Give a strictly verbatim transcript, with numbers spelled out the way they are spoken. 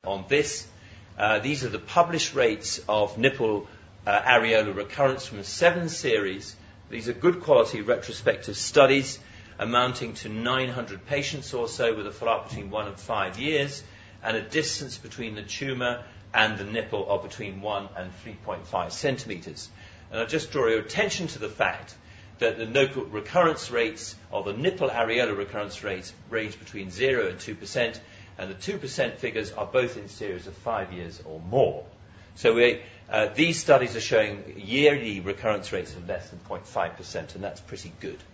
on this. Uh, these are the published rates of nipple uh, areolar recurrence from seven series. These are good quality retrospective studies amounting to nine hundred patients or so with a follow-up between one and five years and a distance between the tumour and the nipple of between one and three point five centimetres. And I'll just draw your attention to the fact that the nipple recurrence rates, or the nipple areolar recurrence rates, range between zero and two percent, and the two percent figures are both in series of five years or more. So we, uh, these studies are showing yearly recurrence rates of less than zero point five percent, and that's pretty good.